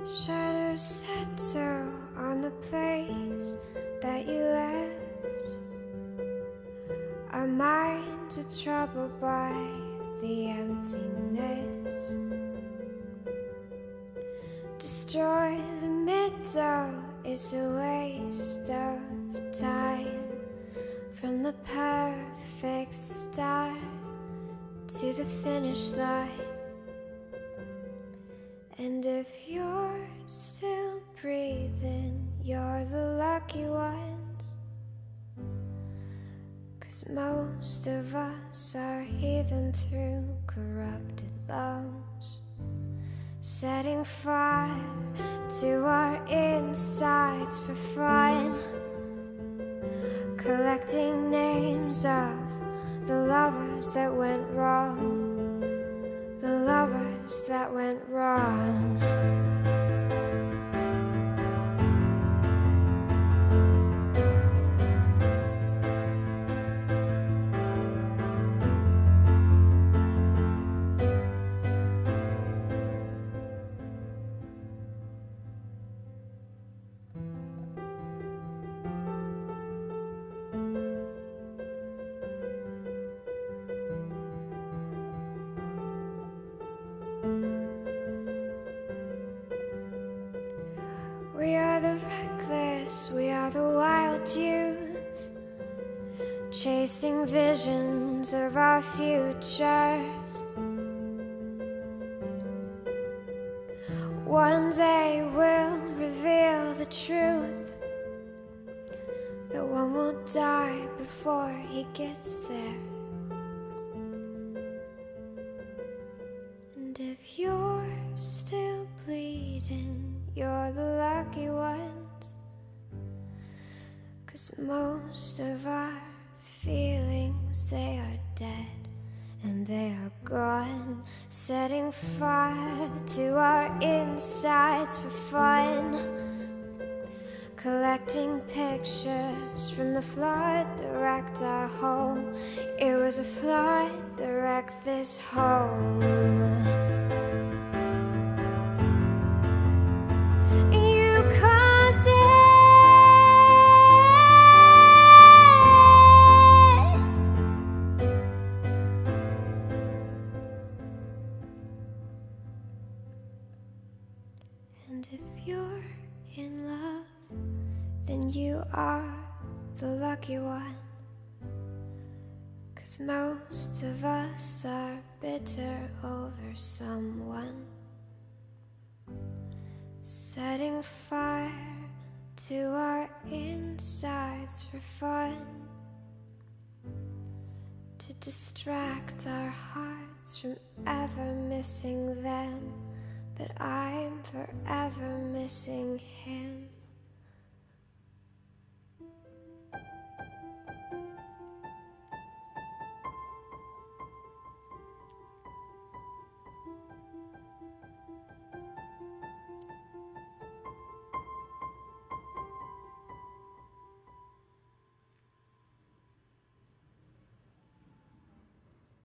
Shadows settle on the place that you left. Our minds are troubled by the emptiness. Destroy the middle is a waste of time. From the perfect start to the finish line. And if you're still breathing, you're the lucky ones. 'Cause most of us are heaving through corrupted lungs, setting fire to our insides for fun, collecting names of the lovers that went wrong. The lovers that went wrong. We are the reckless, we are the wild youth, chasing visions of our futures. One day we'll reveal the truth, that one will die before he gets there. And if you're still bleeding, you're the lucky ones. 'Cause most of our feelings, they are dead and they are gone, setting fire to our insides for fun, collecting pictures from the flood that wrecked our home. It was a flood that wrecked this home. And if you're in love, then you are the lucky one. 'Cause most of us are bitter over someone, setting fire to our insides for fun, to distract our hearts from ever missing them. But I'm forever missing him.